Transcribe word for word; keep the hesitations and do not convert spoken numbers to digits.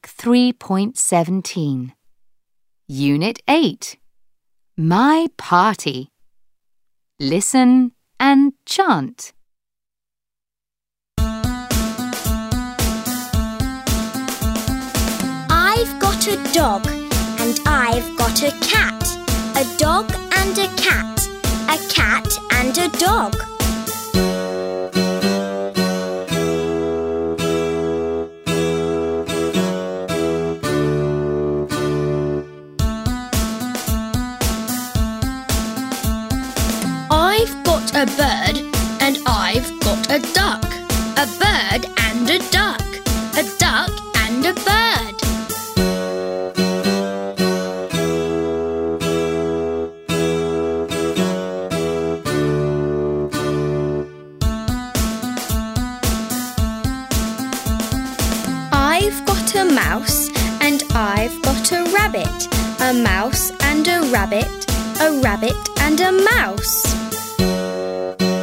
Work three point seventeen. Unit eight. My Party. Listen and chant. I've got a dog and I've got a cat. A dog and a cat. A cat and a dog. I've got a bird and I've got a duck. A bird and a duck. A duck and a bird. I've got a mouse and I've got a rabbit. A mouse and a rabbit. A rabbit and a mouse.